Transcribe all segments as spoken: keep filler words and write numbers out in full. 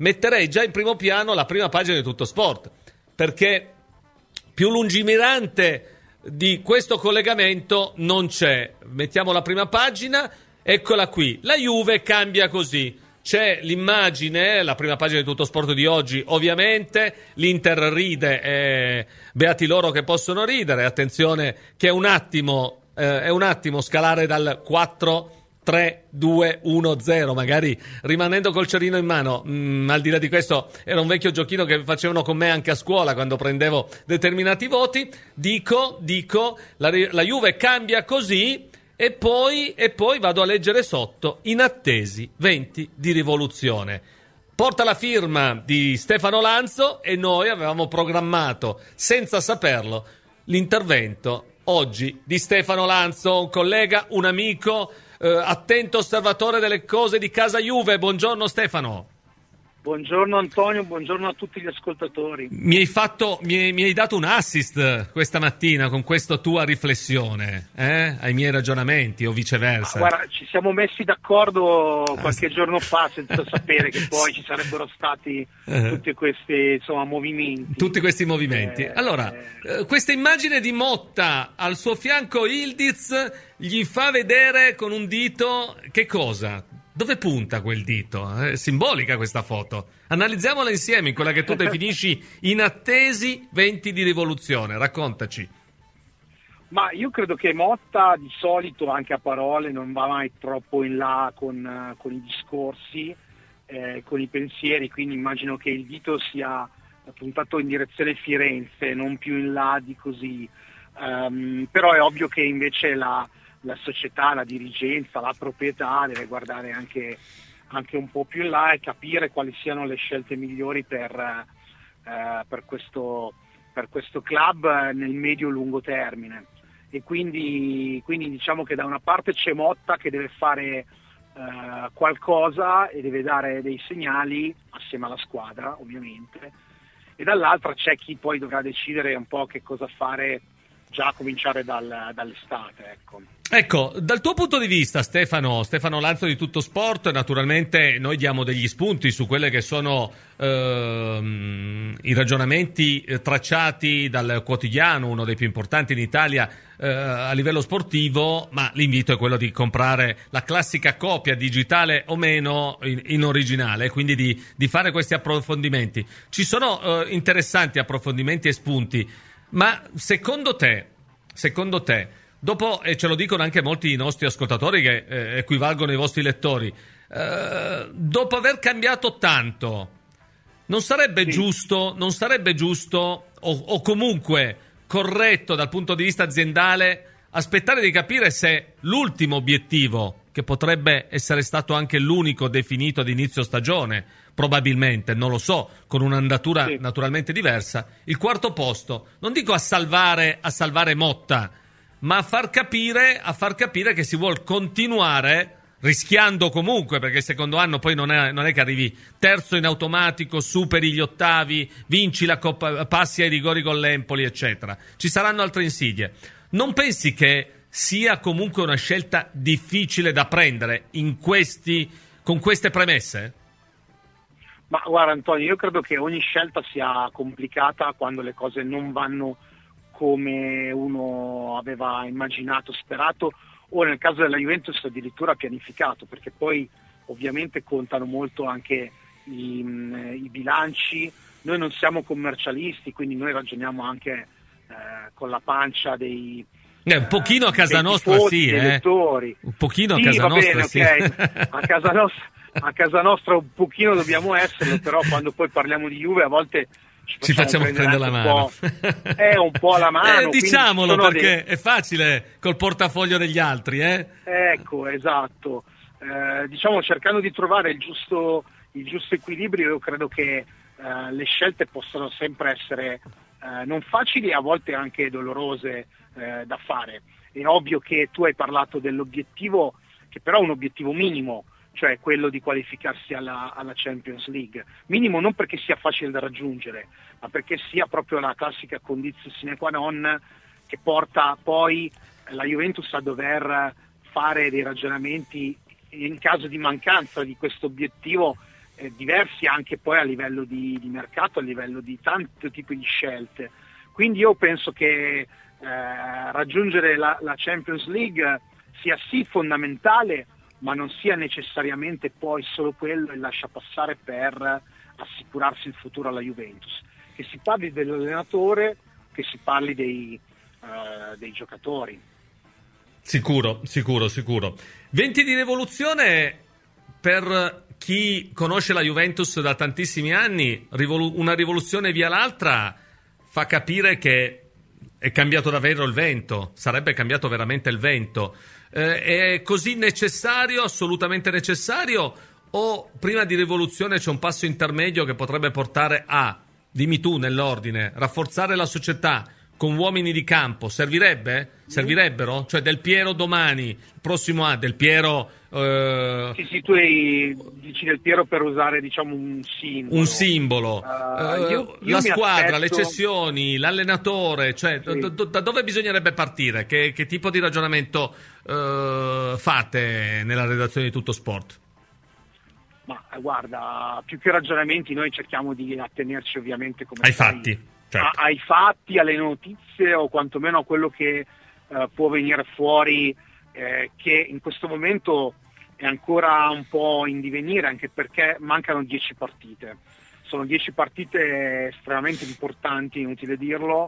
metterei già in primo piano la prima pagina di Tutto Sport, perché più lungimirante di questo collegamento non c'è. Mettiamo la prima pagina, eccola qui. La Juve cambia così. C'è l'immagine, la prima pagina di Tutto Sport di oggi, ovviamente. L'Inter ride, e beati loro che possono ridere. Attenzione che è un attimo, eh, è un attimo scalare dal quattro tre due uno zero, magari rimanendo col cerino in mano. Mm, al di là di questo, era un vecchio giochino che facevano con me anche a scuola quando prendevo determinati voti. Dico, dico, la, la Juve cambia così e poi, e poi vado a leggere sotto: inattesi venti di rivoluzione. Porta la firma di Stefano Lanzo e noi avevamo programmato, senza saperlo, l'intervento oggi di Stefano Lanzo, un collega, un amico, Uh, attento osservatore delle cose di casa Juve. Buongiorno Stefano. Buongiorno Antonio, buongiorno a tutti gli ascoltatori. Mi hai fatto, mi hai, mi hai dato un assist questa mattina con questa tua riflessione, eh? Ai miei ragionamenti o viceversa. Ma guarda, ci siamo messi d'accordo qualche giorno fa senza sapere che poi ci sarebbero stati tutti questi, insomma, movimenti. Tutti questi movimenti. Eh, allora, eh... questa immagine di Motta, al suo fianco Yildiz, gli fa vedere con un dito che cosa? Dove punta quel dito? È simbolica questa foto. Analizziamola insieme, in quella che tu definisci inattesi venti di rivoluzione. Raccontaci. Ma io credo che Motta di solito, anche a parole, non va mai troppo in là con, con i discorsi, eh, con i pensieri, quindi immagino che il dito sia puntato in direzione Firenze, non più in là di così. Um, però è ovvio che invece la la società, la dirigenza, la proprietà deve guardare anche, anche un po' più in là e capire quali siano le scelte migliori per, eh, per, questo, per questo club nel medio-lungo termine. E quindi, quindi diciamo che da una parte c'è Motta che deve fare eh, qualcosa e deve dare dei segnali assieme alla squadra, ovviamente, e dall'altra c'è chi poi dovrà decidere un po' che cosa fare già a cominciare dal, dall'estate, ecco. Ecco, dal tuo punto di vista, Stefano, Stefano Lanzo di Tutto Sport, naturalmente noi diamo degli spunti su quelle che sono ehm, i ragionamenti tracciati dal Quotidiano, uno dei più importanti in Italia eh, a livello sportivo, ma l'invito è quello di comprare la classica copia, digitale o meno, in, in originale, quindi di, di fare questi approfondimenti. Ci sono eh, interessanti approfondimenti e spunti, ma secondo te, secondo te, dopo, e ce lo dicono anche molti nostri ascoltatori che eh, equivalgono ai vostri lettori, eh, dopo aver cambiato tanto, non sarebbe sì. giusto, non sarebbe giusto o, o comunque corretto dal punto di vista aziendale aspettare di capire se l'ultimo obiettivo, che potrebbe essere stato anche l'unico definito ad inizio stagione, probabilmente, non lo so, con un'andatura sì. naturalmente diversa, il quarto posto, non dico a salvare, a salvare Motta, ma a far capire, a far capire che si vuol continuare, rischiando comunque, perché il secondo anno poi non è, non è che arrivi terzo in automatico, superi gli ottavi, vinci la Coppa, passi ai rigori con l'Empoli, eccetera. Ci saranno altre insidie. Non pensi che sia comunque una scelta difficile da prendere in questi, con queste premesse? Ma guarda Antonio, io credo che ogni scelta sia complicata quando le cose non vanno come uno aveva immaginato, sperato, o nel caso della Juventus addirittura pianificato, perché poi ovviamente contano molto anche i, i bilanci. Noi non siamo commercialisti, quindi noi ragioniamo anche eh, con la pancia dei eh, un pochino a casa nostra sì, eh. un pochino a sì, casa va nostra bene, sì. Okay. a casa nostra a casa nostra un pochino dobbiamo esserlo, però quando poi parliamo di Juve a volte ci facciamo, ci facciamo prendere, prendere la mano è un po' la mano, eh, diciamolo perché dei... è facile col portafoglio degli altri, eh? Ecco, esatto, eh, diciamo cercando di trovare il giusto il giusto equilibrio. Io credo che eh, le scelte possano sempre essere eh, non facili e a volte anche dolorose eh, da fare. È ovvio che tu hai parlato dell'obiettivo, che però è un obiettivo minimo, cioè quello di qualificarsi alla, alla Champions League. Minimo non perché sia facile da raggiungere, ma perché sia proprio la classica condizione sine qua non che porta poi la Juventus a dover fare dei ragionamenti in caso di mancanza di questo obiettivo, eh, diversi anche poi a livello di, di mercato, a livello di tanti tipi di scelte. Quindi io penso che eh, raggiungere la, la Champions League sia sì fondamentale, ma non sia necessariamente poi solo quello il lascia passare per assicurarsi il futuro alla Juventus. Che si parli dell'allenatore, che si parli dei, uh, dei giocatori. Sicuro, sicuro, sicuro. Venti di rivoluzione, per chi conosce la Juventus da tantissimi anni, rivolu- una rivoluzione via l'altra fa capire che è cambiato davvero il vento, sarebbe cambiato veramente il vento. Eh, è così necessario, assolutamente necessario, o prima di rivoluzione c'è un passo intermedio che potrebbe portare a, dimmi tu nell'ordine, rafforzare la società con uomini di campo? Servirebbe? Servirebbero? Cioè Del Piero domani, il prossimo anno, Del Piero... Eh... Sì, sì, tu hai, dici Del Piero per usare, diciamo, un simbolo. Un simbolo. Uh, eh, io, io la squadra, aspetto... le cessioni, l'allenatore, cioè sì. do, do, da dove bisognerebbe partire? Che, che tipo di ragionamento eh, fate nella redazione di Tutto Sport? Ma guarda, più che ragionamenti noi cerchiamo di attenerci ovviamente come ai sai, fatti, certo. a, ai fatti, alle notizie o quantomeno a quello che uh, può venire fuori, eh, che in questo momento è ancora un po' in divenire, anche perché mancano dieci partite. Sono dieci partite estremamente importanti, inutile dirlo,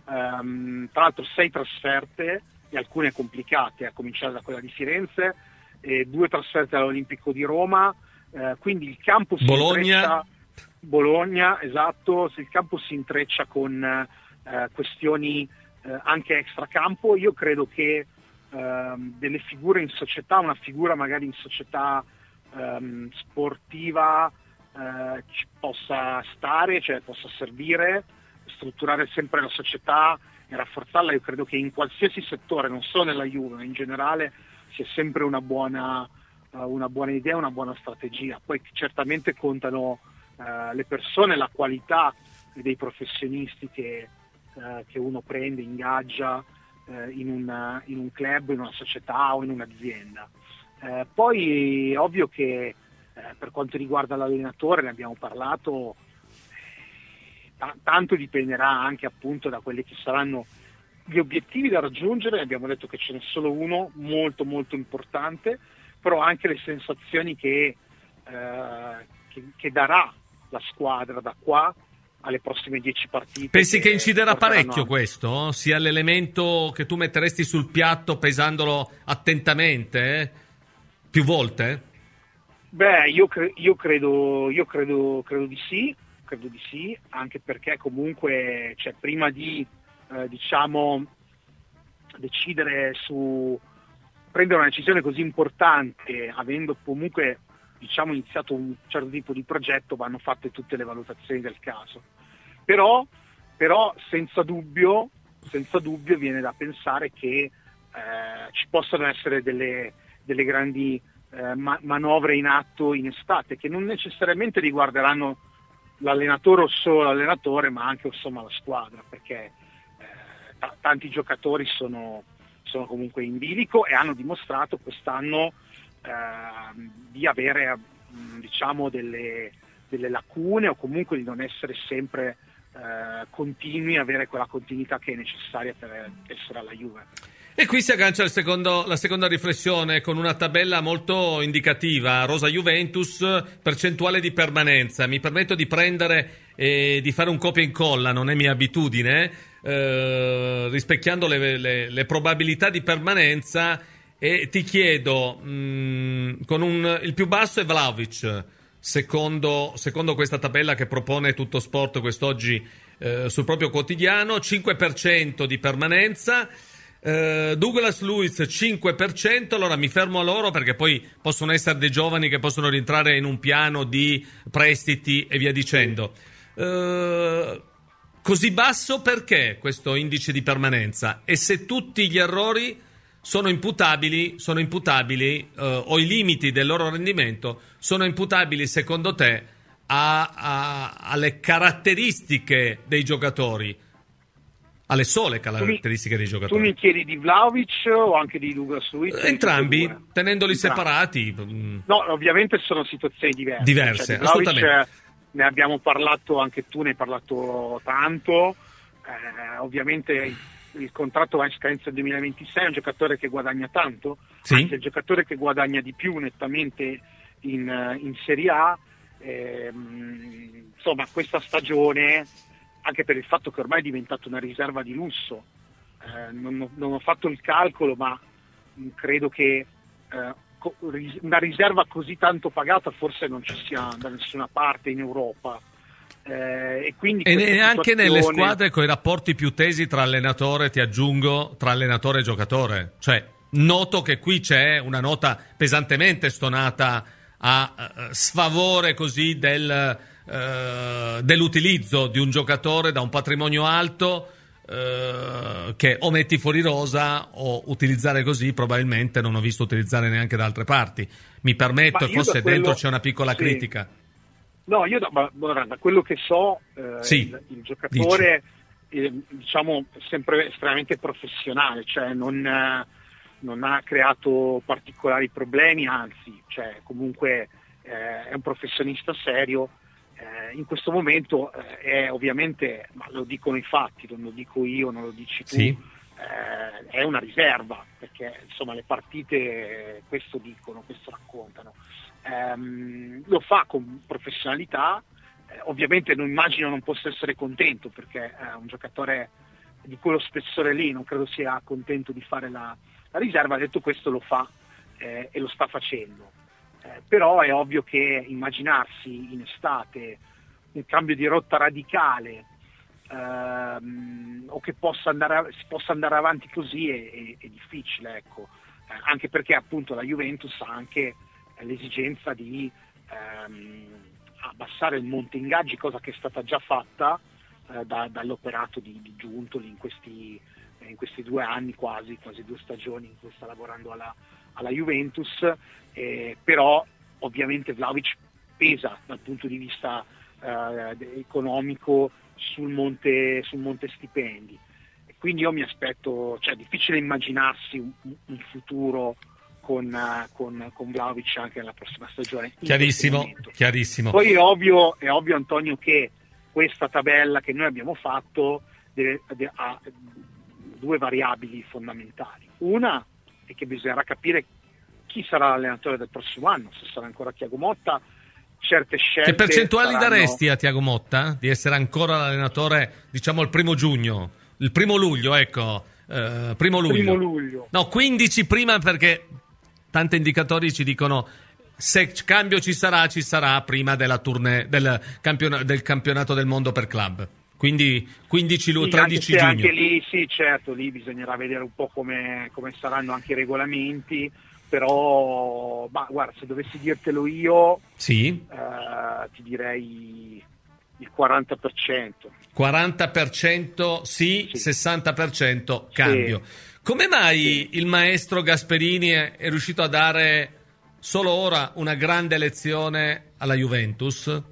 um, tra l'altro sei trasferte e alcune complicate, a cominciare da quella di Firenze, e due trasferte all'Olimpico di Roma. Uh, quindi il campo si Bologna. intreccia, Bologna, esatto, se il campo si intreccia con uh, questioni uh, anche extracampo. Io credo che uh, delle figure in società, una figura magari in società um, sportiva uh, ci possa stare, cioè possa servire, strutturare sempre la società e rafforzarla. Io credo che in qualsiasi settore, non solo nella Juve, ma in generale, sia sempre una buona una buona idea, una buona strategia. Poi certamente contano uh, le persone, la qualità dei professionisti che, uh, che uno prende, ingaggia uh, in, una, in un club, in una società o in un'azienda. Uh, poi è ovvio che uh, per quanto riguarda l'allenatore, ne abbiamo parlato, t- tanto dipenderà anche appunto da quelli che saranno gli obiettivi da raggiungere. Abbiamo detto che ce n'è solo uno molto molto importante, però anche le sensazioni che, eh, che, che darà la squadra da qua alle prossime dieci partite. Pensi che, che inciderà parecchio a... questo? Sia l'elemento che tu metteresti sul piatto pesandolo attentamente, eh? Più volte? Beh, io, cre- io, credo, io credo, credo di sì, credo di sì, anche perché comunque, cioè, prima di eh, diciamo decidere su prendere una decisione così importante, avendo comunque diciamo iniziato un certo tipo di progetto, vanno fatte tutte le valutazioni del caso. Però, però senza dubbio, senza dubbio viene da pensare che eh, ci possano essere delle, delle grandi eh, ma- manovre in atto in estate, che non necessariamente riguarderanno l'allenatore o solo l'allenatore, ma anche insomma la squadra, perché eh, t- tanti giocatori sono sono comunque in bilico e hanno dimostrato quest'anno eh, di avere diciamo delle, delle lacune, o comunque di non essere sempre eh, continui, avere quella continuità che è necessaria per essere alla Juve. E qui si aggancia il secondo, la seconda riflessione con una tabella molto indicativa. Rosa Juventus, percentuale di permanenza. Mi permetto di prendere e di fare un copia e incolla, non è mia abitudine, eh, rispecchiando le, le, le probabilità di permanenza, e ti chiedo, mh, con un, il più basso è Vlahovic, secondo, secondo questa tabella che propone Tutto Sport quest'oggi eh, sul proprio quotidiano, cinque per cento di permanenza. Uh, Douglas Luiz cinque per cento. Allora mi fermo a loro, perché poi possono essere dei giovani che possono rientrare in un piano di prestiti e via dicendo. Uh, così basso perché questo indice di permanenza? E se tutti gli errori sono imputabili, sono imputabili uh, o i limiti del loro rendimento sono imputabili secondo te a, a, alle caratteristiche dei giocatori? alle sole caratteristiche dei giocatori. Tu mi chiedi di Vlahovic o anche di Douglas Luiz? Entrambi, tenendoli Entrambi. separati. No, ovviamente sono situazioni diverse. Diverse, cioè, di Vlahovic, assolutamente. Ne abbiamo parlato, anche tu ne hai parlato tanto. Eh, ovviamente il, il contratto va in scadenza nel duemilaventisei, è un giocatore che guadagna tanto, sì. Anzi è il giocatore che guadagna di più nettamente in, in Serie A. Eh, insomma, questa stagione, anche per il fatto che ormai è diventato una riserva di lusso, eh, non, non ho fatto il calcolo, ma credo che eh, co- una riserva così tanto pagata forse non ci sia da nessuna parte in Europa. Eh, e quindi e neanche situazione... nelle squadre con i rapporti più tesi tra allenatore, ti aggiungo, tra allenatore e giocatore. Cioè, noto che qui c'è una nota pesantemente stonata a uh, sfavore così del, uh, dell'utilizzo di un giocatore da un patrimonio alto, uh, che o metti fuori rosa o utilizzare così probabilmente non ho visto utilizzare neanche da altre parti. Mi permetto, e forse quello... dentro c'è una piccola sì. critica. No, io da, ma, da quello che so, eh, sì, il, il giocatore eh, diciamo sempre estremamente professionale, cioè non, eh, non ha creato particolari problemi, anzi, cioè comunque eh, è un professionista serio. Eh, in questo momento eh, è ovviamente, ma lo dicono i fatti, non lo dico io, non lo dici tu, sì. eh, è una riserva, perché insomma le partite questo dicono, questo raccontano. Um, lo fa con professionalità, eh, ovviamente non immagino non possa essere contento, perché è un giocatore di quello spessore lì, non credo sia contento di fare la, la riserva. Detto questo, lo fa eh, e lo sta facendo, eh, però è ovvio che immaginarsi in estate un cambio di rotta radicale ehm, o che possa andare, si possa andare avanti così è, è, è difficile, ecco. Eh, anche perché appunto la Juventus ha anche l'esigenza di ehm, abbassare il monte ingaggi, cosa che è stata già fatta eh, da, dall'operato di, di Giuntoli in questi, eh, in questi due anni, quasi, quasi due stagioni in cui sta lavorando alla, alla Juventus, eh, però ovviamente Vlahovic pesa dal punto di vista eh, economico sul monte, sul monte stipendi, e quindi io mi aspetto, cioè è difficile immaginarsi un, un futuro con, con, con Vlahovic anche nella prossima stagione. Chiarissimo, chiarissimo. Poi è ovvio, è ovvio Antonio che questa tabella che noi abbiamo fatto deve, deve, ha due variabili fondamentali. Una è che bisognerà capire chi sarà l'allenatore del prossimo anno, se sarà ancora Thiago Motta. Certe scelte. Che percentuali saranno... daresti a Thiago Motta di essere ancora l'allenatore, diciamo il primo giugno, il primo luglio, ecco, eh, primo luglio. Primo luglio. No, quindici prima, perché tanti indicatori ci dicono se cambio ci sarà, ci sarà prima della tournée del, campion- del campionato del mondo per club. Quindi quindici luglio, sì, tredici anche giugno. Anche lì, sì, certo, lì bisognerà vedere un po' come, come saranno anche i regolamenti, però, bah, guarda, se dovessi dirtelo io, sì. eh, ti direi il quaranta per cento. quaranta per cento sì, sì. sessanta per cento cambio. Sì. Come mai il maestro Gasperini è, è riuscito a dare solo ora una grande lezione alla Juventus?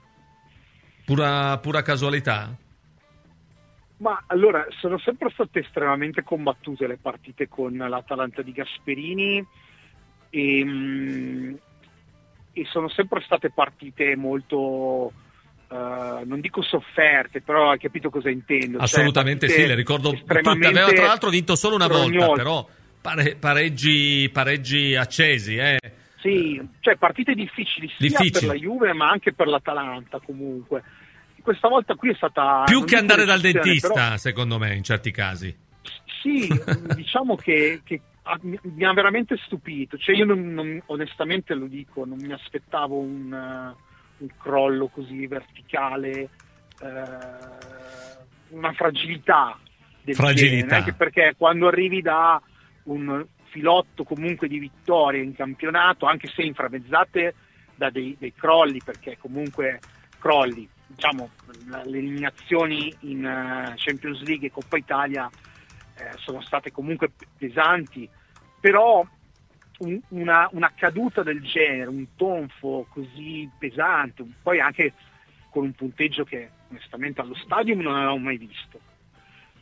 Pura, pura casualità? Ma allora, sono sempre state estremamente combattute le partite con l'Atalanta di Gasperini e, e sono sempre state partite molto... Uh, non dico sofferte, però hai capito cosa intendo. Assolutamente cioè, sì, le ricordo tutte. Aveva tra l'altro vinto solo una rognose. volta, però pare, pareggi, pareggi accesi. Eh. Sì, cioè partite difficili sia difficili. per la Juve ma anche per l'Atalanta comunque. Questa volta qui è stata... Più che andare dal dentista, però... secondo me, in certi casi. Sì, diciamo che, che mi ha veramente stupito. Cioè io non, non, onestamente lo dico, non mi aspettavo un... un crollo così verticale, eh, una fragilità del fragilità. genere, anche perché quando arrivi da un filotto comunque di vittorie in campionato, anche se inframezzate da dei, dei crolli, perché comunque crolli, diciamo, le eliminazioni in uh, Champions League e Coppa Italia eh, sono state comunque pesanti, però Un, una, una caduta del genere, un tonfo così pesante, poi anche con un punteggio che onestamente allo stadium non avevo mai visto,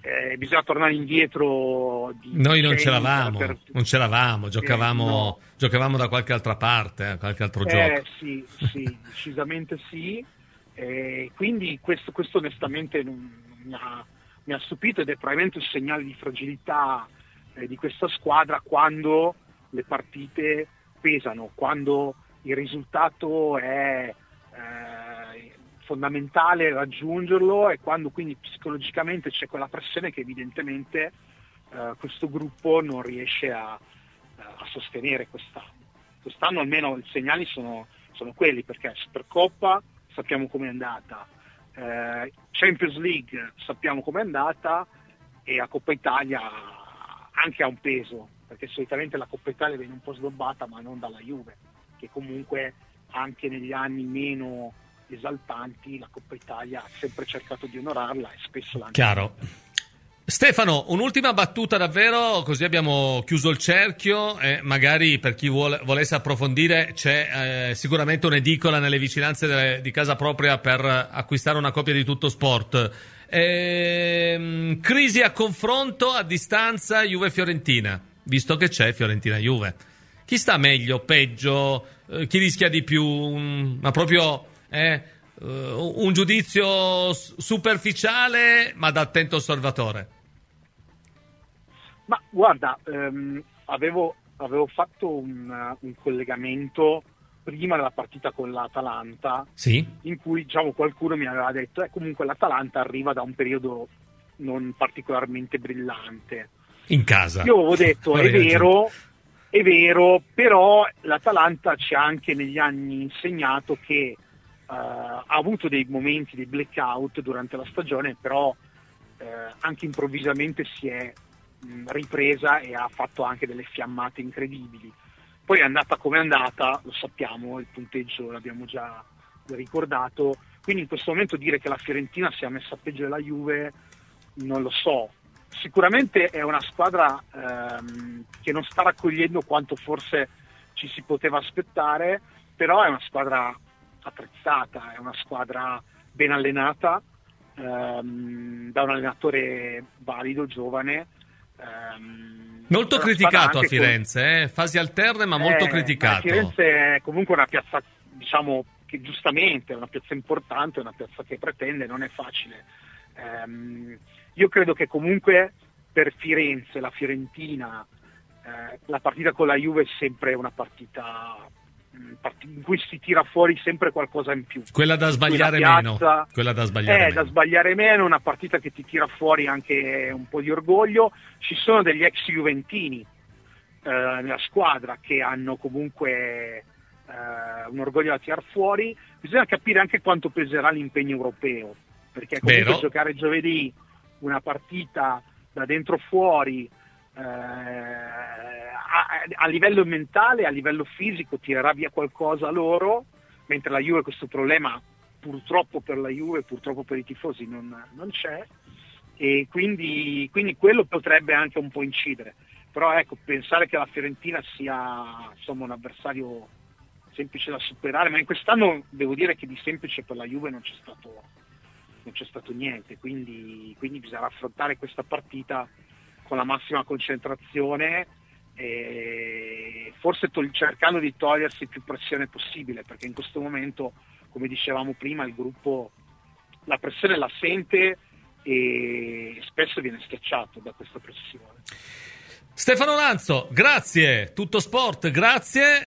eh, bisogna tornare indietro di noi non decenni ce l'avamo per... non ce l'avamo giocavamo eh, no. giocavamo da qualche altra parte, eh, qualche altro eh, gioco. sì, sì, decisamente sì, eh, quindi questo, questo onestamente non, mi, ha, mi ha stupito, ed è probabilmente un segnale di fragilità eh, di questa squadra quando le partite pesano, quando il risultato è eh, fondamentale raggiungerlo, e quando quindi psicologicamente c'è quella pressione che evidentemente eh, questo gruppo non riesce a, a sostenere quest'anno. Quest'anno almeno i segnali sono, sono quelli, perché Supercoppa sappiamo com'è andata, eh, Champions League sappiamo com'è andata, e a Coppa Italia anche ha un peso, perché solitamente la Coppa Italia viene un po' snobbata, ma non dalla Juve, che comunque anche negli anni meno esaltanti la Coppa Italia ha sempre cercato di onorarla, e spesso l'ha anche. Chiaro. Stefano, un'ultima battuta davvero, così abbiamo chiuso il cerchio, e magari per chi vuole, volesse approfondire c'è eh, sicuramente un'edicola nelle vicinanze de, di casa propria per acquistare una copia di Tutto Sport. Ehm, crisi a confronto, a distanza, Juve-Fiorentina, visto che c'è Fiorentina-Juve. Chi sta meglio, peggio, eh, chi rischia di più, um, ma proprio eh, uh, un giudizio superficiale ma da attento osservatore? Ma guarda, ehm, avevo, avevo fatto un, un collegamento prima della partita con l'Atalanta, sì, in cui diciamo qualcuno mi aveva detto eh, comunque l'Atalanta arriva da un periodo non particolarmente brillante. In casa. Io avevo detto è vero, è vero, però l'Atalanta ci ha anche negli anni insegnato che uh, ha avuto dei momenti, dei blackout durante la stagione, però uh, anche improvvisamente si è mh, ripresa e ha fatto anche delle fiammate incredibili. Poi è andata come è andata, lo sappiamo, il punteggio l'abbiamo già ricordato, quindi in questo momento dire che la Fiorentina sia messa peggio della Juve non lo so. Sicuramente è una squadra ehm, che non sta raccogliendo quanto forse ci si poteva aspettare, però è una squadra attrezzata, è una squadra ben allenata, ehm, da un allenatore valido, giovane. Ehm, molto criticato a Firenze, con... eh? fasi alterne ma molto eh, criticato. Firenze è comunque una piazza, diciamo, che giustamente è una piazza importante, una piazza che pretende, non è facile. Ehm, io credo che comunque per Firenze, la Fiorentina, eh, la partita con la Juve è sempre una partita in cui si tira fuori sempre qualcosa in più. Quella da sbagliare piazza, meno. Quella da sbagliare eh, meno. da sbagliare meno, una partita che ti tira fuori anche un po' di orgoglio. Ci sono degli ex juventini eh, nella squadra che hanno comunque eh, un orgoglio da tirar fuori. Bisogna capire anche quanto peserà l'impegno europeo, perché comunque Vero. giocare giovedì una partita da dentro fuori eh, a, a livello mentale, a livello fisico tirerà via qualcosa a loro, mentre la Juve questo problema purtroppo per la Juve, purtroppo per i tifosi non, non c'è, e quindi, quindi quello potrebbe anche un po' incidere. Però ecco, pensare che la Fiorentina sia insomma un avversario semplice da superare, ma in quest'anno devo dire che di semplice per la Juve non c'è stato non c'è stato niente, quindi, quindi bisogna affrontare questa partita con la massima concentrazione e forse tol- cercando di togliersi più pressione possibile, perché in questo momento, come dicevamo prima, il gruppo la pressione la sente e spesso viene schiacciato da questa pressione. Stefano Lanzo, grazie. Tutto Sport, grazie.